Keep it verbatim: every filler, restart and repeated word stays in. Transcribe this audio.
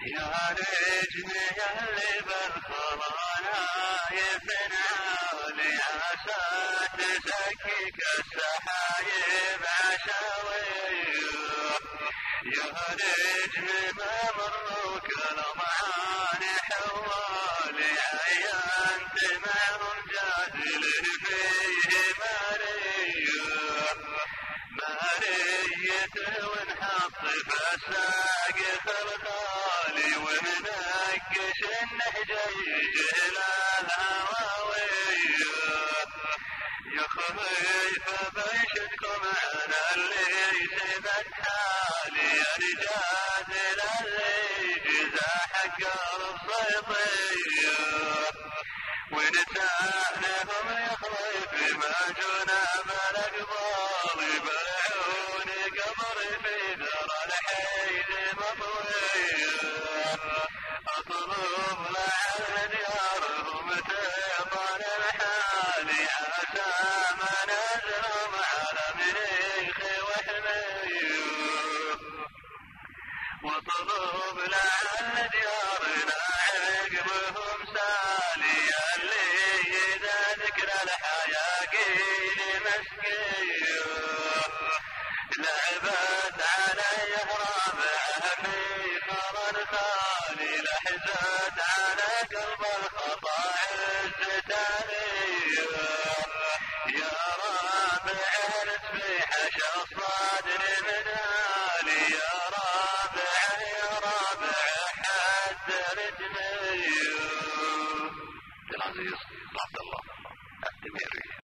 يا نجم يلي بالخضانا يفنى لي عسى تزكيك السحايب عشاوي يا نجم ما مروك المعاني حوالي عيان تمام جادل فيه ماريه مارية ونحط فساق خلخالي ومنقش النهجي جلال هواويه يا خفيف بيشدكم انا اللي سبت حالي يا رجال اللي جزا حق الصيطيه ونتانهم يخلف ما جنا بالاقبال بالعون قمري في ذرى الحيد مطويه اطلب لعل ديارهم تطال الحالي عسى منازلهم على مريخ وحميه واطلب لعل ديارنا عقبهم سالي اللي اذا ذكر الحياقين مسكيه لعبت علي رابعه في خرى خالي لحزت على قلب الخطا عزت عليه يا رابع في حشا الصادر من